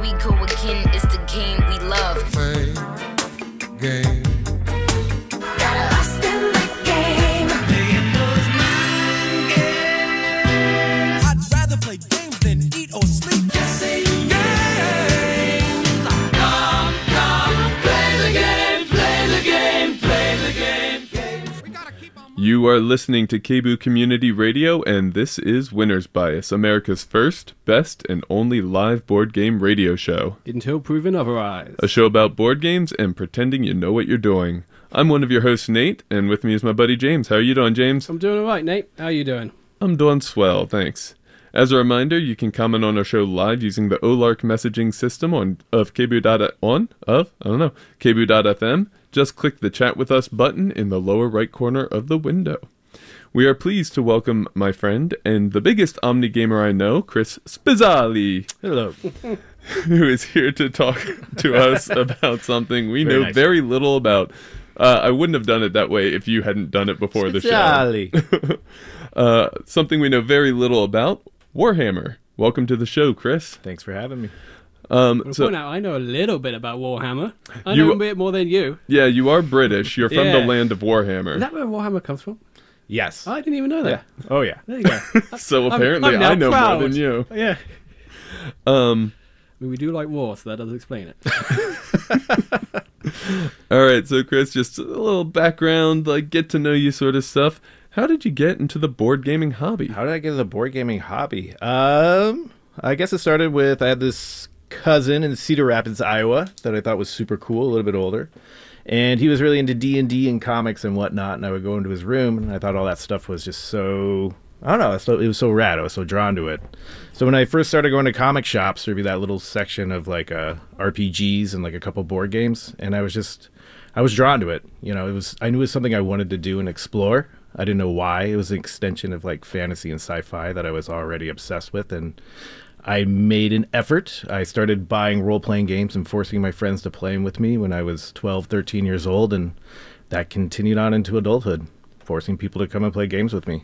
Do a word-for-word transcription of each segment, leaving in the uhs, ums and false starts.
we go again. It's the game we love. Play game. Got lost in the game. Playing those mind games. I'd rather play games than eat or sleep. Guessing games. Come, come, play the game, play the game, play the game. Games. We gotta keep on. You are listening to K B U Community Radio, and this is Winner's Bias, America's first, best, and only live board game radio show. Until proven otherwise. A show about board games and pretending you know what you're doing. I'm one of your hosts, Nate, and with me is my buddy James. How are you doing, James? I'm doing all right, Nate. How are you doing? I'm doing swell, thanks. As a reminder, you can comment on our show live using the O L A R C messaging system on of K B U dot on of I don't know K B U dot F M. Just click the Chat with Us button in the lower right corner of the window. We are pleased to welcome my friend and the biggest Omni gamer I know, Chris Spizzali. Hello. Who is here to talk to us about something we Very know nice. very little about. Uh, I wouldn't have done it that way if you hadn't done it before the show. Jolly. uh, something we know very little about, Warhammer. Welcome to the show, Chris. Thanks for having me. Um, Well, so, point out, I know a little bit about Warhammer. I You- know a bit more than you. yeah, you are British. You're from the Yeah. land of Warhammer. Is that where Warhammer comes from? Yes. I didn't even know that. Oh, yeah. There you go. so I'm- apparently I'm now I know proud. more than you. Yeah. Um, I mean, we do like war, so that does explain it. all right, so Chris, just a little background, like get to know you sort of stuff. How did you get into the board gaming hobby? How did I get into the board gaming hobby? Um, I guess it started with, I had this cousin in Cedar Rapids, Iowa, that I thought was super cool, a little bit older. And he was really into D and D and comics and whatnot, and I would go into his room, and I thought all that stuff was just so, I don't know, so, it was so rad. I was so drawn to it. So when I first started going to comic shops, there'd be that little section of like uh, R P Gs and like a couple board games, and I was just, I was drawn to it. You know, it was, I knew it was something I wanted to do and explore. I didn't know why. It was an extension of like fantasy and sci-fi that I was already obsessed with, and I made an effort. I started buying role-playing games and forcing my friends to play them with me when I was twelve, thirteen years old, and that continued on into adulthood, forcing people to come and play games with me.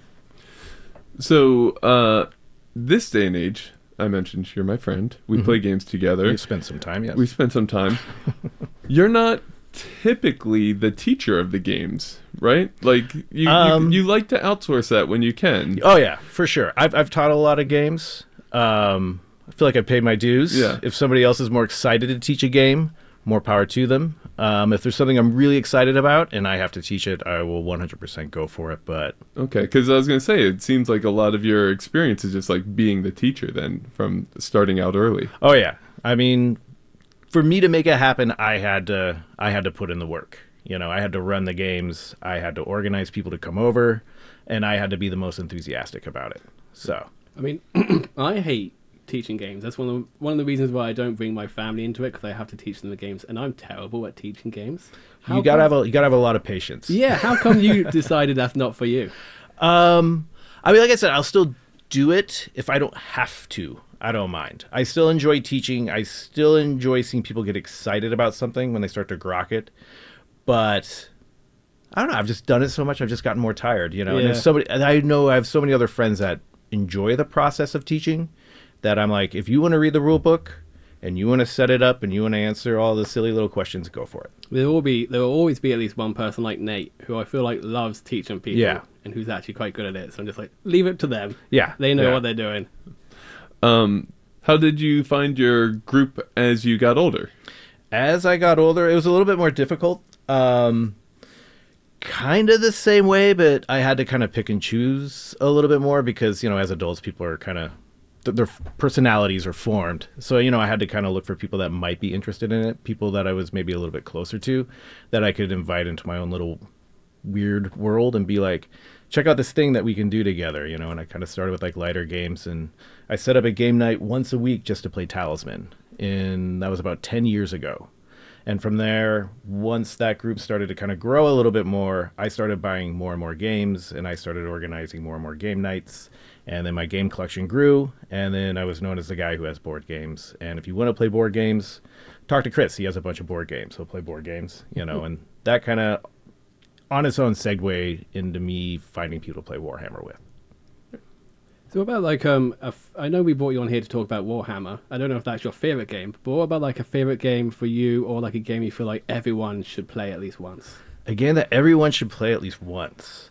So, uh, this day and age, I mentioned you're my friend. We play games together. We spent some time, yes. We spent some time. You're not typically the teacher of the games, right? Like you, Um, you, you like to outsource that when you can. Oh yeah, for sure. I've I've taught a lot of games. Um, I feel like I paid my dues. Yeah. If somebody else is more excited to teach a game, more power to them. Um, if there's something I'm really excited about and I have to teach it, I will one hundred percent go for it. But Okay, because I was gonna say it seems like a lot of your experience is just like being the teacher then from starting out early. oh yeah, I mean, for me to make it happen, I had to I had to put in the work. You know, I had to run the games. I had to organize people to come over, and I had to be the most enthusiastic about it. So. I mean, I hate teaching games. That's one of the, one of the reasons why I don't bring my family into it, because I have to teach them the games, and I'm terrible at teaching games. How You gotta come- have a you gotta have a lot of patience. Yeah, how come you decided that's not for you? Um, I mean, like I said, I'll still do it if I don't have to. I don't mind. I still enjoy teaching. I still enjoy seeing people get excited about something when they start to grok it. But I don't know. I've just done it so much. I've just gotten more tired. You know. And Yeah. there's somebody. And I know I have so many other friends that enjoy the process of teaching. That I'm like, if you want to read the rule book and you want to set it up and you want to answer all the silly little questions, go for it. There will be, there will always be at least one person like Nate who I feel like loves teaching people, Yeah. and who's actually quite good at it. So I'm just like, leave it to them. Yeah. They know yeah. what they're doing. Um, how did you find your group as you got older? As I got older, it was a little bit more difficult. Um, kind of the same way, but I had to kind of pick and choose a little bit more because, you know, as adults, people are kind of, th- their personalities are formed. So, you know, I had to kind of look for people that might be interested in it, people that I was maybe a little bit closer to, that I could invite into my own little weird world and be like, check out this thing that we can do together, you know. And I kind of started with like lighter games, and I set up a game night once a week just to play Talisman, and that was about ten years ago. And from there, once that group started to kind of grow a little bit more, I started buying more and more games, and I started organizing more and more game nights, and then my game collection grew, and then I was known as the guy who has board games. And if you want to play board games, talk to Chris. He has a bunch of board games. He'll play board games, you know, and that kind of on its own segue into me finding people to play Warhammer with. So what about like um, a f- I know we brought you on here to talk about Warhammer. I don't know if that's your favorite game, but what about like a favorite game for you, or like a game you feel like everyone should play at least once? A game that everyone should play at least once.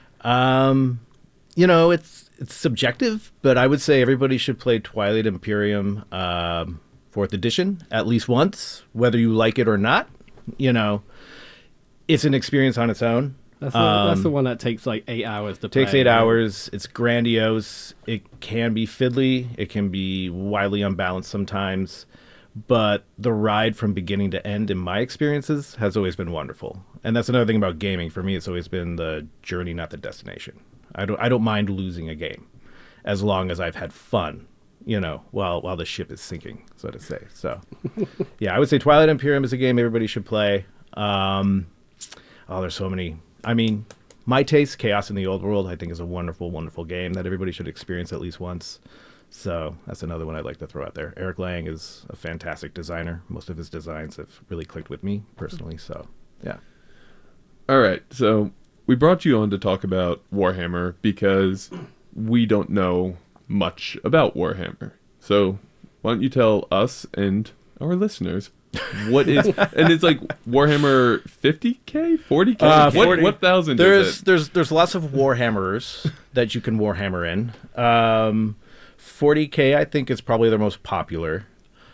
Um, you know, it's it's subjective, but I would say everybody should play Twilight Imperium um, fourth edition at least once, whether you like it or not. You know, it's an experience on its own. That's the, that's Um, the one that takes like eight hours to play. Takes eight right? hours. It's grandiose. It can be fiddly. It can be wildly unbalanced sometimes. But the ride from beginning to end, in my experiences, has always been wonderful. And that's another thing about gaming. For me, it's always been the journey, not the destination. I don't. I don't mind losing a game, as long as I've had fun. You know, while while the ship is sinking, so to say. So, yeah, I would say Twilight Imperium is a game everybody should play. Um, oh, there's so many. I mean, my taste, Chaos in the Old World, I think is a wonderful, wonderful game that everybody should experience at least once. So that's another one I'd like to throw out there. Eric Lang is a fantastic designer. Most of his designs have really clicked with me personally. So, yeah. All right, so we brought you on to talk about Warhammer because we don't know much about Warhammer. So why don't you tell us and our listeners what is, and it's like Warhammer fifty K, forty K, Uh, what, forty what thousand There's is it? there's there's lots of Warhammers that you can Warhammer in. Um, forty K I think is probably the most popular.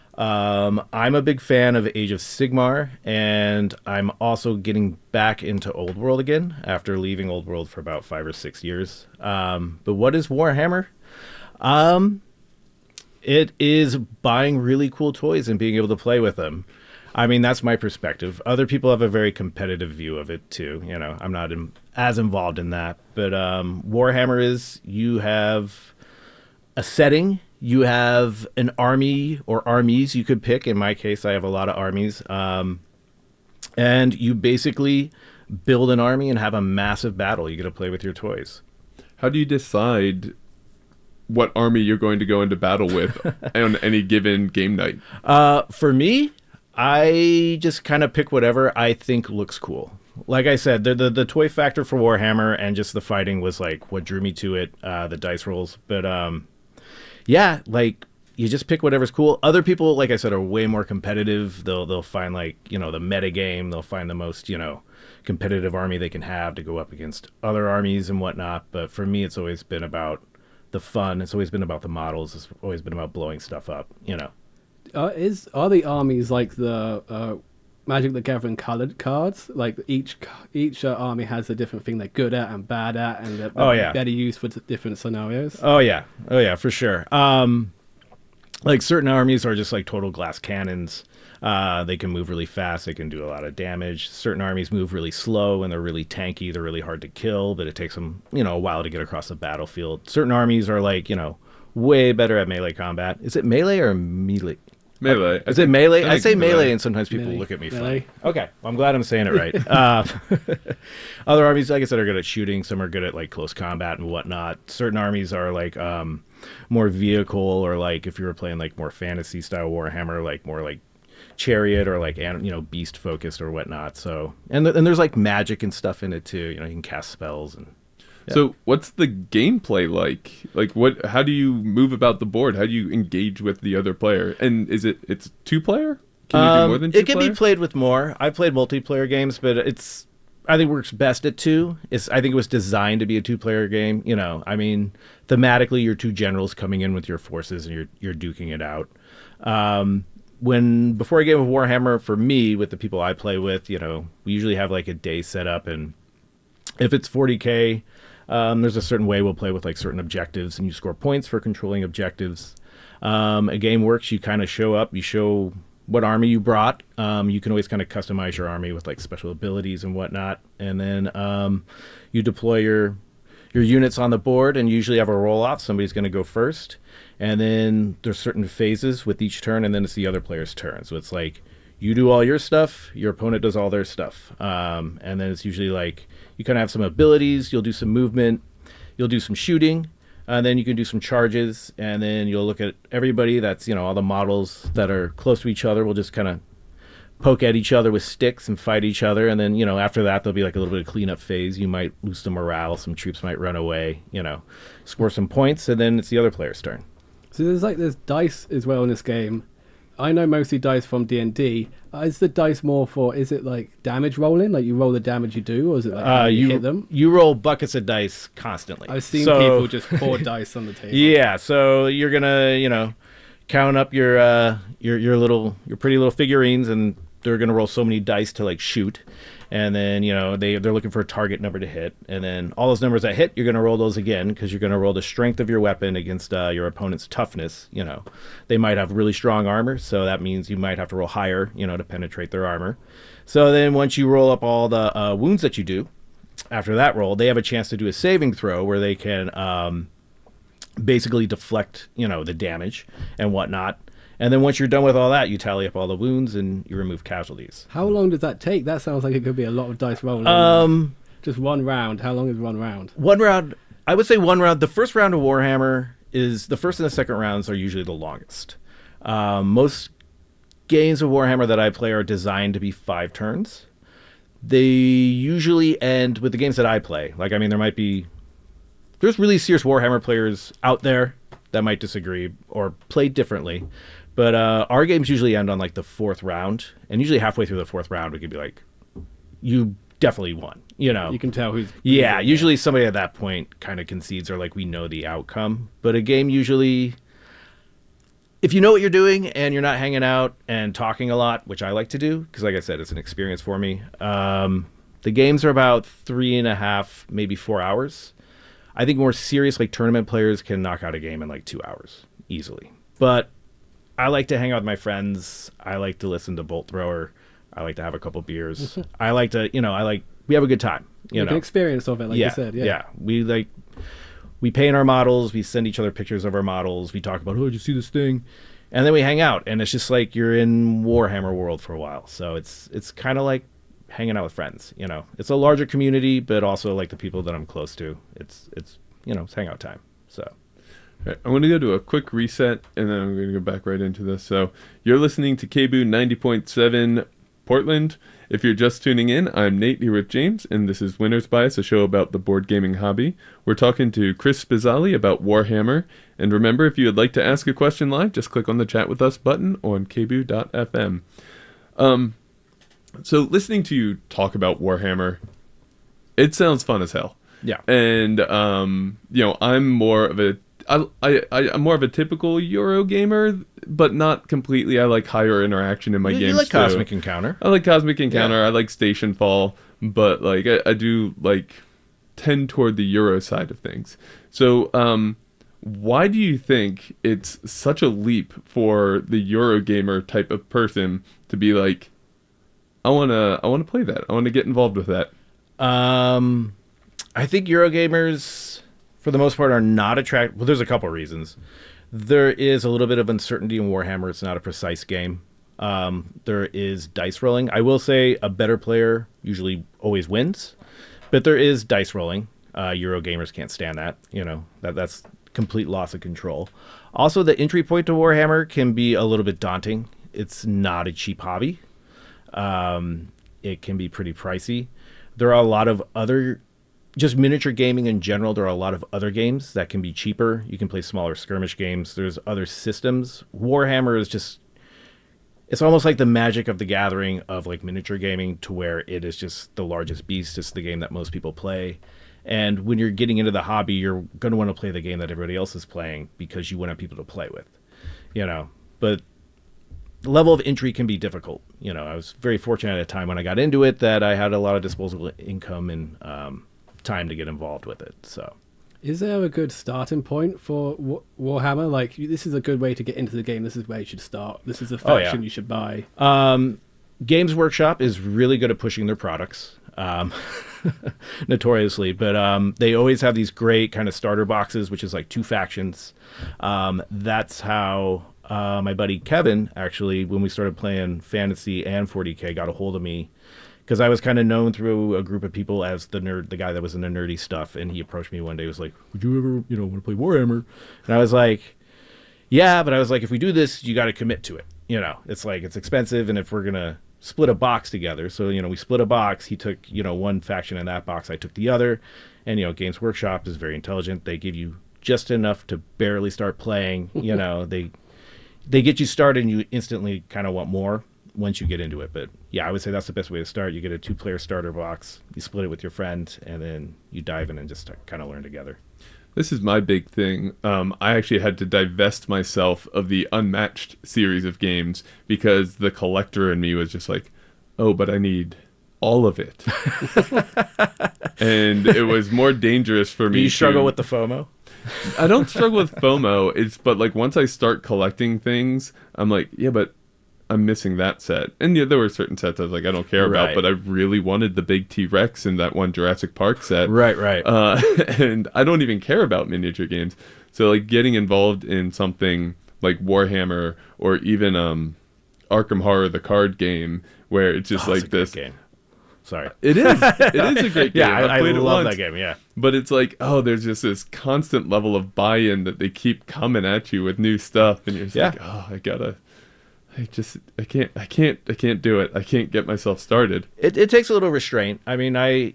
Um, I'm a big fan of Age of Sigmar, and I'm also getting back into Old World again after leaving Old World for about five or six years. Um, but what is Warhammer? Um, it is buying really cool toys and being able to play with them. I mean, that's my perspective. Other people have a very competitive view of it too. You know, I'm not in, as involved in that. But um, Warhammer is, you have a setting, you have an army or armies you could pick. In my case, I have a lot of armies. Um, and you basically build an army and have a massive battle. You get to play with your toys. How do you decide what army you're going to go into battle with on any given game night? Uh, for me, I just kind of pick whatever I think looks cool. Like I said, the, the the toy factor for Warhammer and just the fighting was like what drew me to it. Uh, the dice rolls, but um, yeah, like you just pick whatever's cool. Other people, like I said, are way more competitive. They'll they'll find like you know the meta game. They'll find the most you know competitive army they can have to go up against other armies and whatnot. But for me, it's always been about the fun. It's always been about the models. It's always been about blowing stuff up. You know. Uh, is are the armies like the uh, Magic the Gathering colored cards? Like each each uh, army has a different thing they're good at and bad at, and they're Oh, yeah. better used for t- different scenarios. Oh yeah, oh yeah, for sure. Um, like certain armies are just like total glass cannons. Uh, they can move really fast. They can do a lot of damage. Certain armies move really slow and they're really tanky. They're really hard to kill, but it takes them you know a while to get across the battlefield. Certain armies are like you know way better at melee combat. Is it melee or melee? Melee. Is it melee? I, think say melee, melee. and sometimes people Melee. look at me Melee. funny. Okay, well, I'm glad I'm saying it right. uh, other armies, like I said, are good at shooting. Some are good at like close combat and whatnot. Certain armies are like um, more vehicle, or like if you were playing like more fantasy style Warhammer, like more like chariot or like an- you know beast focused or whatnot. So and th- and there's like magic and stuff in it too. You know, you can cast spells and. So what's the gameplay like? Like what? How do you move about the board? How do you engage with the other player? And is it it's two player? Can you do Um, more than two it can player? be played with more. I've played multiplayer games, but it's I think works best at two. It's I think it was designed to be a two player game. You know, I mean, thematically, you're two generals coming in with your forces and you're you're duking it out. Um, when before a game of Warhammer, for me, with the people I play with, you know, we usually have like a day set up, and if it's forty K. Um, there's a certain way we'll play with like certain objectives, and you score points for controlling objectives. Um, a game works, you kind of show up, you show what army you brought. Um, you can always kind of customize your army with like special abilities and whatnot, and then um, you deploy your your units on the board, and you usually have a roll off. Somebody's going to go first, and then there's certain phases with each turn, and then it's the other player's turn. So it's like you do all your stuff, your opponent does all their stuff, um, and then it's usually like you kind of have some abilities, you'll do some movement, you'll do some shooting, and then you can do some charges, and then you'll look at everybody that's, you know, all the models that are close to each other. We'll just kind of poke at each other with sticks and fight each other, and then you know after that there'll be like a little bit of cleanup phase. You might lose some morale, some troops might run away, you know, score some points, and then it's the other player's turn. So there's like there's dice as well in this game. I know mostly dice from D and D. Uh, is the dice more for? Is it like damage rolling? Like you roll the damage you do, or is it like how Uh, you, you hit them? you roll buckets of dice constantly. I've seen So- people just pour dice on the table. Yeah, so you're gonna, you know, count up your uh your your little your pretty little figurines, and they're gonna roll so many dice to like shoot, and then you know they they're looking for a target number to hit, and then all those numbers that hit, you're gonna roll those again because you're gonna roll the strength of your weapon against uh, your opponent's toughness. You know, they might have really strong armor, so that means you might have to roll higher, you know, to penetrate their armor. So then once you roll up all the uh, wounds that you do, after that roll, they have a chance to do a saving throw where they can um, basically deflect, you know, the damage and whatnot. And then once you're done with all that, you tally up all the wounds and you remove casualties. How long does that take? That sounds like it could be a lot of dice rolling. Um, just one round. How long is one round? one round, I would say one round. The first round of Warhammer is the first and the second rounds are usually the longest. Um, most games of Warhammer that I play are designed to be five turns. They usually end with the games that I play. Like, I mean, there might be there's really serious Warhammer players out there that might disagree or play differently. But uh, our games usually end on like the fourth round, and usually halfway through the fourth round, we could be like, "You definitely won," you know. You can tell who's. Yeah, usually somebody at that point kind of concedes or like we know the outcome. But a game usually, if you know what you're doing and you're not hanging out and talking a lot, which I like to do because, like I said, it's an experience for me. Um, the games are about three and a half, maybe four hours. I think more serious like tournament players can knock out a game in like two hours easily. But I like to hang out with my friends. I like to listen to Bolt Thrower. I like to have a couple beers. I like to, you know, I like, we have a good time. You Like know, an experience of it, like yeah, you said. Yeah. We like, we paint our models. We send each other pictures of our models. We talk about, oh, did you see this thing? And then we hang out. And it's just like you're in Warhammer world for a while. So it's, it's kind of like hanging out with friends, you know. It's a larger community, but also like the people that I'm close to. It's, it's, you know, it's hangout time. So. Right, I want to go to a quick reset, and then I'm going to go back right into this. So you're listening to K B O O ninety point seven Portland. If you're just tuning in, I'm Nate here with James, and this is Winner's Bias, a show about the board gaming hobby. We're talking to Chris Spizzali about Warhammer. And remember, if you would like to ask a question live, just click on the Chat With Us button on K B O O dot F M. Um, so listening to you talk about Warhammer, it sounds fun as hell. Yeah. And, um, you know, I'm more of a I, I, I- I'm more of a typical Euro gamer, but not completely. I like higher interaction in my You, games you like too. Cosmic Encounter. I like Cosmic Encounter. Yeah. I like Station Fall, but like I, I do like tend toward the Euro side of things. So, um, why do you think it's such a leap for the Euro gamer type of person to be like, I wanna, I wanna play that. I wanna get involved with that. Um, I think Eurogamers, for the most part, are not attracted. Well, there's a couple reasons. There is a little bit of uncertainty in Warhammer. It's not a precise game. Um, there is dice rolling. I will say a better player usually always wins, but there is dice rolling. Uh, Eurogamers can't stand that. You know, that that's complete loss of control. Also, the entry point to Warhammer can be a little bit daunting. It's not a cheap hobby. Um, it can be pretty pricey. There are a lot of other, just miniature gaming in general, there are a lot of other games that can be cheaper. You can play smaller skirmish games. There's other systems. Warhammer is just, it's almost like the Magic of the Gathering of like miniature gaming, to where it is just the largest beast. It's the game that most people play. And when you're getting into the hobby, you're going to want to play the game that everybody else is playing because you want to have people to play with, you know. But the level of entry can be difficult. You know, I was very fortunate at a time when I got into it that I had a lot of disposable income and um, time to get involved with it. So, Is there a good starting point for Wa- Warhammer? Like, you- this is a good way to get into the game. This is where you should start. This is the Oh, yeah. faction you should buy. um, Games Workshop is really good at pushing their products, um, notoriously. But um, they always have these great kind of starter boxes, which is like two factions. Um, that's how uh, my buddy Kevin, actually, when we started playing Fantasy and forty K, got a hold of me. Because I was kind of known through a group of people as the nerd, the guy that was in the nerdy stuff, and he approached me one day. He was like, "Would you ever, you know, want to play Warhammer?" And I was like, "Yeah," but I was like, "If we do this, you got to commit to it. You know, it's like it's expensive, and if we're gonna split a box together. So, you know, we split a box. He took, you know, one faction in that box. I took the other. And, you know, Games Workshop is very intelligent. They give you just enough to barely start playing. You know, they they get you started and you instantly kind of want more once you get into it. But yeah, I would say that's the best way to start. You get a two-player starter box, you split it with your friend, and then you dive in and just kind of learn together. This is my big thing. Um, I actually had to divest myself of the Unmatched series of games because the collector in me was just like, oh, but I need all of it. And it was more dangerous for me. Do you struggle to, with the FOMO? I don't struggle with FOMO. It's but like once I start collecting things, I'm like, yeah, but I'm missing that set. And yeah, there were certain sets I was like, I don't care Right. about, but I really wanted the big T-Rex in that one Jurassic Park set. Right, right. Uh, and I don't even care about miniature games. So like getting involved in something like Warhammer or even um, Arkham Horror, the card game, where it's just Oh, it's like a great this. game. Sorry. It is. It is a great game. Yeah, I, I've I played it love once. that game. Yeah. But it's like, oh, there's just this constant level of buy-in that they keep coming at you with new stuff, and you're just Yeah. like, oh, I gotta, I just, I can't, I can't, I can't do it. I can't get myself started. It it takes a little restraint. I mean, I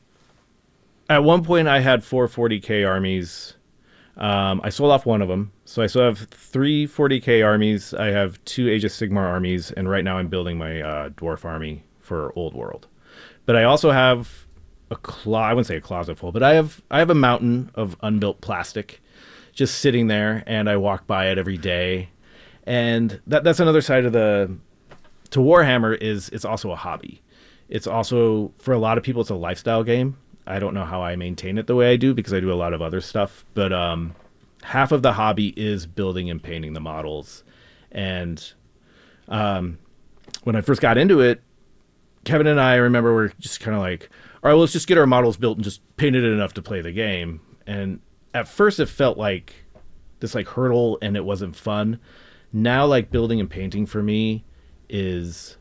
at one point I had four forty K armies. Um, I sold off one of them, so I still have three forty K armies. I have two Age of Sigmar armies, and right now I'm building my uh, dwarf army for Old World. But I also have a clo- I wouldn't say a closet full, but I have I have a mountain of unbuilt plastic just sitting there, and I walk by it every day. And that that's another side of the to Warhammer is it's also a hobby. It's also, for a lot of people, it's a lifestyle game. I don't know how I maintain it the way I do because I do a lot of other stuff. But um, half of the hobby is building and painting the models. And um, when I first got into it, Kevin and I, I remember were just kind of like, all right, well, let's just get our models built and just painted it enough to play the game. And at first it felt like this like hurdle and it wasn't fun. Now, like, building and painting for me is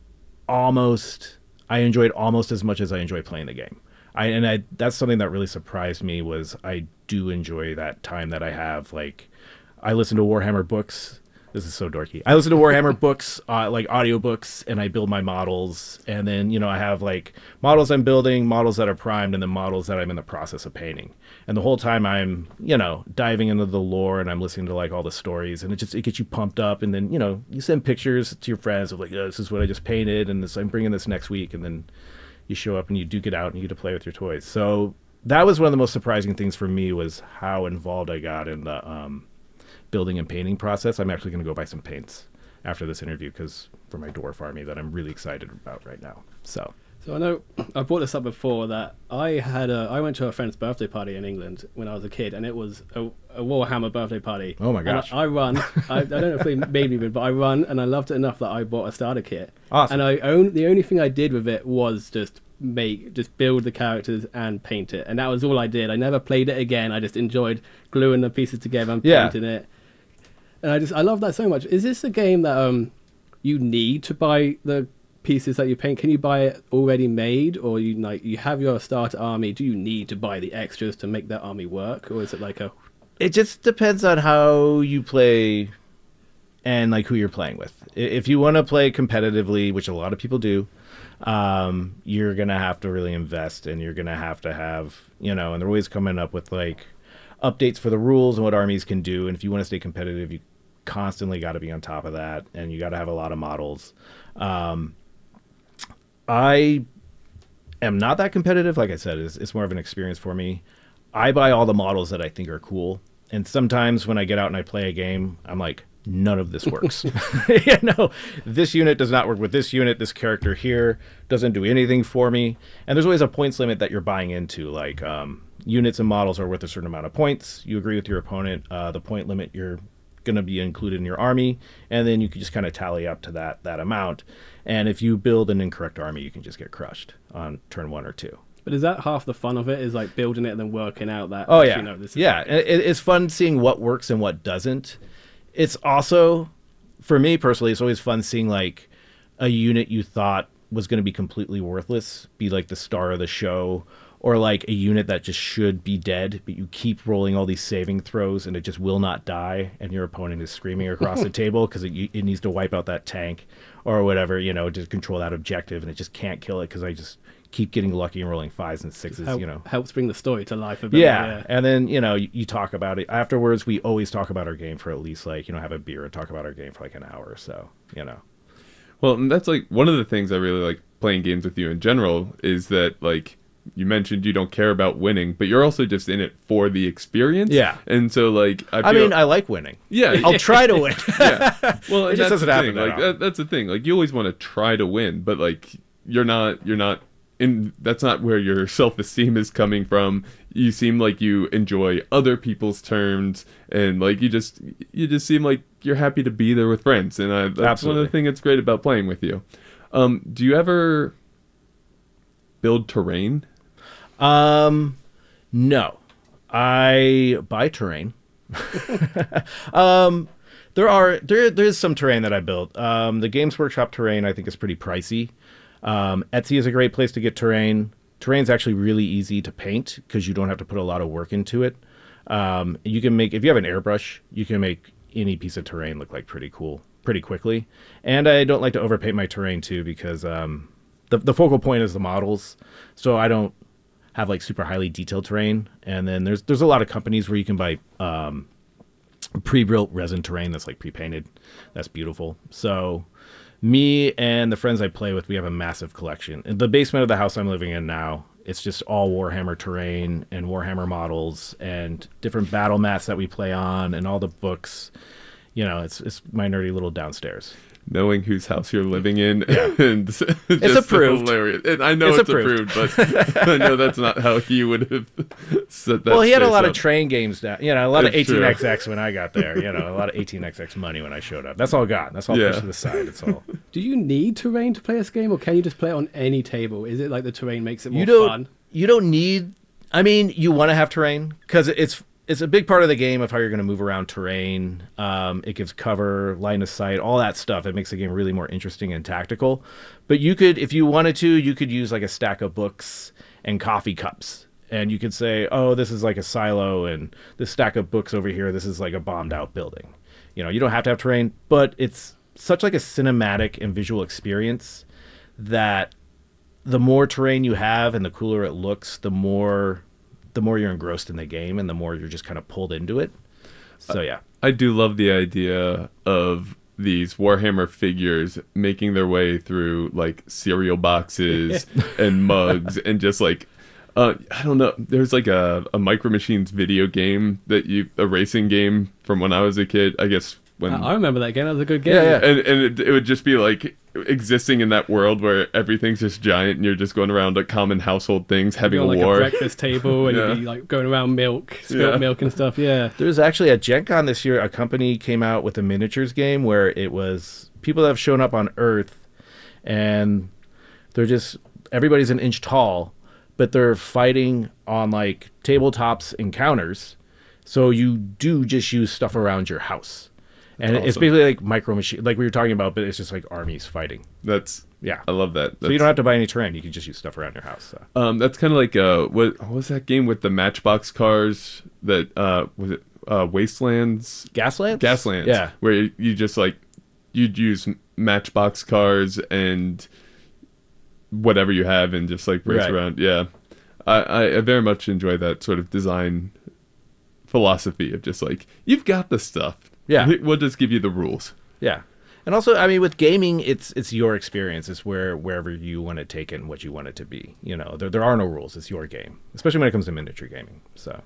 almost, I enjoy it almost as much as I enjoy playing the game. I and I that's something that really surprised me was I do enjoy that time that I have. Like, I listen to Warhammer books. This is so dorky. I listen to Warhammer books, uh, like audiobooks, and I build my models. And then, you know, I have like models I'm building, models that are primed, and then models that I'm in the process of painting. And the whole time I'm, you know, diving into the lore and I'm listening to like all the stories, and it just, it gets you pumped up. And then, you know, you send pictures to your friends of like, oh, this is what I just painted, and this, I'm bringing this next week. And then you show up and you duke it out and you get to play with your toys. So that was one of the most surprising things for me was how involved I got in the, um, building and painting process. I'm actually going to go buy some paints after this interview because for my dwarf army that I'm really excited about right now. So, So I know I brought this up before that I had a I went to a friend's birthday party in England when I was a kid, and it was a, a Warhammer birthday party. Oh my And gosh. I, I run. I, I don't know if they made me, but I run, and I loved it enough that I bought a starter kit. Awesome. And I own the only thing I did with it was just make just build the characters and paint it, and that was all I did. I never played it again. I just enjoyed gluing the pieces together and Yeah. painting it. And I just I love that so much. Is this a game that um you need to buy the pieces that you paint? Can you buy it already made, or you like you have your starter army? Do you need to buy the extras to make that army work, or is it like a it just depends on how you play and like who you're playing with. I- If you want to play competitively, which a lot of people do, um, you're going to have to really invest, and you're going to have to have, you know, and they're always coming up with like updates for the rules and what armies can do. And if you want to stay competitive, you constantly got to be on top of that, and you got to have a lot of models. Um, I am not that competitive. Like I said, it's, it's more of an experience for me. I buy all the models that I think are cool. And sometimes when I get out and I play a game, I'm like, none of this works. You know, this unit does not work with this unit. This character here doesn't do anything for me. And there's always a points limit that you're buying into. Like um, units and models are worth a certain amount of points. You agree with your opponent. Uh, the point limit you're going to be included in your army. And then you can just kind of tally up to that that amount. And if you build an incorrect army, you can just get crushed on turn one or two. But is that half the fun of it? Is like building it and then working out that? Oh actually, yeah, no, this is yeah. It, it's fun seeing what works and what doesn't. It's also, for me personally, it's always fun seeing like a unit you thought was going to be completely worthless be like the star of the show, or like a unit that just should be dead, but you keep rolling all these saving throws and it just will not die, and your opponent is screaming across the table because it, it needs to wipe out that tank or whatever, you know, to control that objective, and it just can't kill it because I just keep getting lucky and rolling fives and sixes, Help- you know. helps bring the story to life a bit. Yeah. yeah. And then, you know, you, you talk about it. Afterwards, we always talk about our game for at least, like, you know, have a beer and talk about our game for like an hour or so, you know. Well, and that's like one of the things I really like playing games with you in general is that, like, you mentioned you don't care about winning, but you're also just in it for the experience. Yeah. And so, like, I, feel, I mean, I like winning. yeah, I'll try to win. yeah. Well, and It just that's doesn't the happen thing. that Like, often. that, that's the thing. Like, you always want to try to win, but like, you're not. You're not. In that's not where your self-esteem is coming from. You seem like you enjoy other people's turns, and like you just you just seem like you're happy to be there with friends. And I, that's one of Absolutely. the things that's great about playing with you. Um, do you ever build terrain? Um, no, I buy terrain. um, there are there there's some terrain that I built. Um, the Games Workshop terrain I think is pretty pricey. Um, Etsy is a great place to get terrain. Terrain's actually really easy to paint because you don't have to put a lot of work into it. Um, you can make if you have an airbrush, you can make any piece of terrain look like pretty cool pretty quickly. And I don't like to overpaint my terrain too because um, the the focal point is the models, so I don't have like super highly detailed terrain. And then there's there's a lot of companies where you can buy um, pre-built resin terrain that's like pre-painted. That's beautiful. So me and the friends I play with, we have a massive collection. In the basement of the house I'm living in now, it's just all Warhammer terrain and Warhammer models and different battle mats that we play on and all the books. You know, it's it's my nerdy little downstairs. Knowing whose house you're living in, and it's just approved. hilarious. And I know it's, It's approved. approved. but I know that's not how he would have set that. Well, he had a space lot up. of train games down. You know, a lot of It's true. eighteen X X when I got there. You know, a lot of eighteen X X money when I showed up. That's all gone. That's all Yeah. pushed to the side. It's all. Do you need terrain to play this game, or can you just play it on any table? Is it like the terrain makes it more you don't. fun? You don't need. I mean, you want to have terrain because it's it's a big part of the game of how you're going to move around terrain. Um, it gives cover, line of sight, all that stuff. It makes the game really more interesting and tactical. But you could, if you wanted to, you could use like a stack of books and coffee cups. And you could say, oh, this is like a silo, and this stack of books over here, this is like a bombed out building. You know, you don't have to have terrain, but it's such like a cinematic and visual experience that the more terrain you have and the cooler it looks, the more the more you're engrossed in the game and the more you're just kind of pulled into it. So yeah. I do love the idea of these Warhammer figures making their way through like cereal boxes and mugs and just like uh, I don't know. There's like a, a Micro Machines video game that you a racing game from when I was a kid. I guess when I I remember that game. That was a good game. Yeah, yeah. and and it, it would just be like existing in that world where everything's just giant and you're just going around like common household things, having You're a on like war. a breakfast table, and Yeah. you'd be like going around milk, spilt Yeah. milk and stuff. Yeah. There's actually at Gen Con this year, a company came out with a miniatures game where it was people that have shown up on Earth and they're just, everybody's an inch tall, but they're fighting on like tabletops and counters. So you do just use stuff around your house. And That's it's awesome. basically like micro machine, like we were talking about, but it's just like armies fighting. That's Yeah. I love that. So you don't have to buy any terrain. You can just use stuff around your house. So. Um, that's kind of like uh, what, what was that game with the Matchbox cars? That uh, was it uh, Wastelands, Gaslands? Gaslands? Yeah. where you, you just like you'd use Matchbox cars and whatever you have and just like race Right. around. Yeah, I, I I very much enjoy that sort of design philosophy of just like you've got the stuff. Yeah. we'll just give you the rules. Yeah. And also, I mean, with gaming, it's it's your experience. It's where wherever you want to take it and what you want it to be. You know, there there are no rules. It's your game, especially when it comes to miniature gaming. So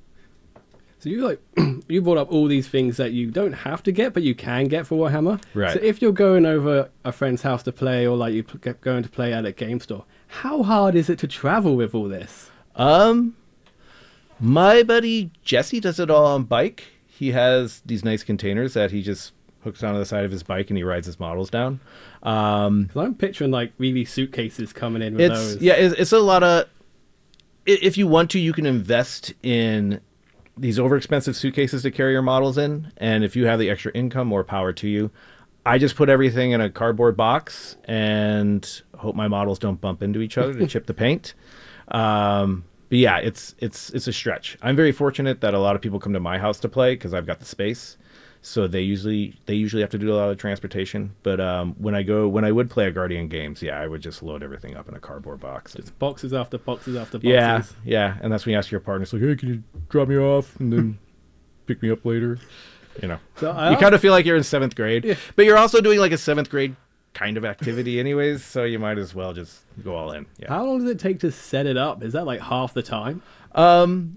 So you like you brought up all these things that you don't have to get, but you can get for Warhammer. Right. So if you're going over a friend's house to play, or like you p- get- going to play at a game store, how hard is it to travel with all this? Um, my buddy Jesse does it all on bike. He has these nice containers that he just hooks onto the side of his bike and he rides his models down. Um, Because I'm picturing like really suitcases coming in with it's those. yeah, it's, it's a lot of. i- If you want to, you can invest in these overexpensive suitcases to carry your models in, and if you have the extra income, more power to you. I just put everything in a cardboard box and hope my models don't bump into each other to chip the paint. Um, but yeah, it's it's it's a stretch. I'm very fortunate that a lot of people come to my house to play because I've got the space. So they usually they usually have to do a lot of transportation. But um, when I go when I would play a Guardian Games, yeah, I would just load everything up in a cardboard box. It's boxes after boxes after boxes. Yeah, yeah, and that's when you ask your partner, it's like, hey, can you drop me off and then pick me up later? You know, So I you kind of feel like you're in seventh grade, Yeah. but you're also doing like a seventh grade kind of activity, anyways. So you might as well just go all in. Yeah. How long does it take to set it up? Is that like half the time? Um,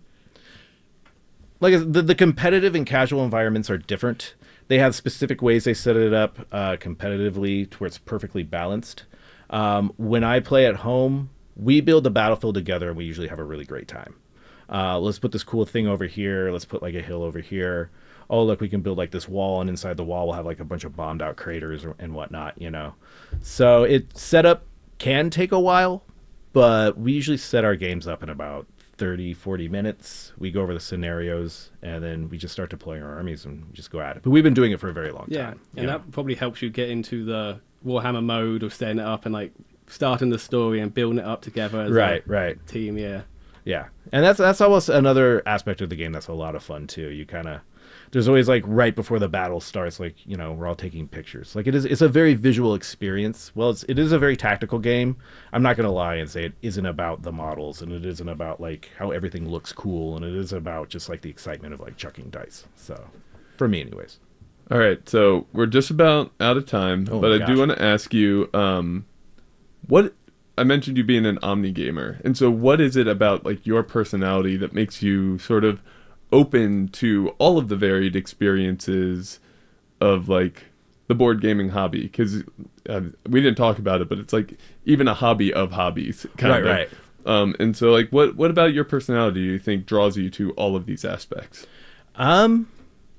like the the competitive and casual environments are different. They have specific ways they set it up uh, competitively to where it's perfectly balanced. Um, when I play at home, we build the battlefield together, and we usually have a really great time. Uh, let's put this cool thing over here. Let's put like a hill over here. Oh, look, we can build like this wall, and inside the wall we'll have like a bunch of bombed out craters or, and whatnot, you know. So it setup can take a while, but we usually set our games up in about thirty, forty minutes. We go over the scenarios, and then we just start deploying our armies and we just go at it. But we've been doing it for a very long Yeah, time. and you that know. probably helps you get into the Warhammer mode of setting it up and like starting the story and building it up together as Right, a right. team. Yeah, Yeah, and that's that's almost another aspect of the game that's a lot of fun too. You kind of there's always like right before the battle starts, like you know we're all taking pictures. Like it is it's a very visual experience. Well, it's it is a very tactical game. I'm not gonna lie and say it isn't about the models and it isn't about like how everything looks cool and it is about just like the excitement of like chucking dice. So, for me, anyways. All right, so we're just about out of time, Oh but my I do gosh. want to ask you, um, what I mentioned you being an omni gamer, and so what is it about like your personality that makes you sort of open to all of the varied experiences of like the board gaming hobby? Because uh, we didn't talk about it, but it's like even a hobby of hobbies, kind Right, of. right. Um, and so like, what what about your personality do you think draws you to all of these aspects? Um,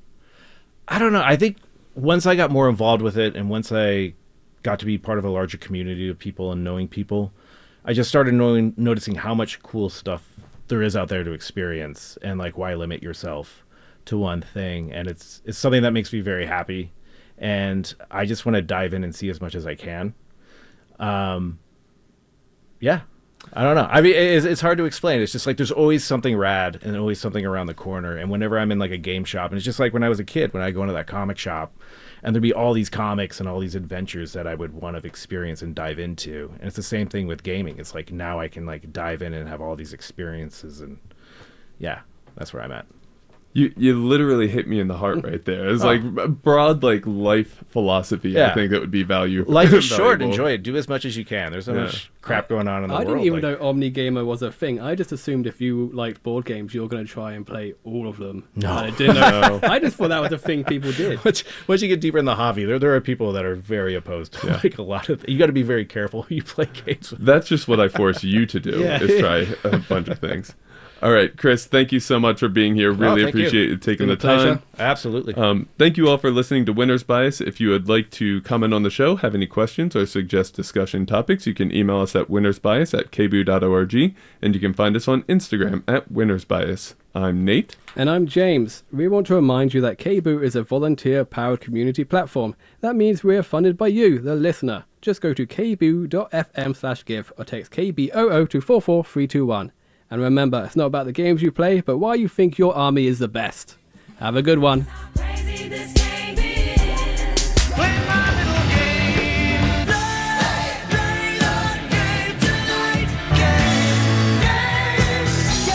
I don't know. I think once I got more involved with it and once I got to be part of a larger community of people and knowing people, I just started knowing, noticing how much cool stuff there is out there to experience and like why limit yourself to one thing. And it's, it's something that makes me very happy. And I just want to dive in and see as much as I can. Um, yeah. I don't know. I mean, it's, it's hard to explain. It's just like there's always something rad and always something around the corner. And whenever I'm in like a game shop, and it's just like when I was a kid, when I go into that comic shop, and there'd be all these comics and all these adventures that I would want to experience and dive into. And it's the same thing with gaming. It's like now I can like dive in and have all these experiences, and yeah, that's where I'm at. You you literally hit me in the heart right there. It's like a broad like life philosophy. I Yeah. think that would be value. Life is short. valuable. Enjoy it. Do as much as you can. There's so Yeah. much crap going on in the I world. didn't even like- know Omni Gamer was a thing. I just assumed if you liked board games, you're going to try and play all of them. No. I didn't know. I just thought that was a thing people did. Once, once you get deeper in the hobby, there there are people that are very opposed to like a lot of. You got to be very careful who you play games with. That's just what I force you to do Yeah. is try a bunch of things. All right, Chris, thank you so much for being here. Really thank you. appreciate you taking Been the a pleasure. time. Absolutely. Um, thank you all for listening to Winner's Bias. If you would like to comment on the show, have any questions, or suggest discussion topics, you can email us at winnersbias at k b u dot org, and you can find us on Instagram at winnersbias. I'm Nate. And I'm James. We want to remind you that K B U is a volunteer-powered community platform. That means we're funded by you, the listener. Just go to k b u dot f m slash give or text K B O O to four four three two one. And remember, it's not about the games you play, but why you think your army is the best. Have a good one. Crazy this game is. Play my little game. Play, play the game tonight. Game, game,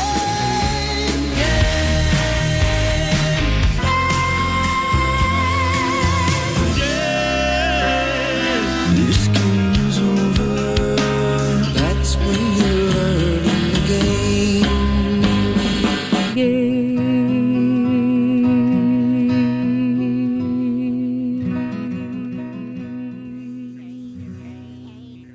game, game. Game. This game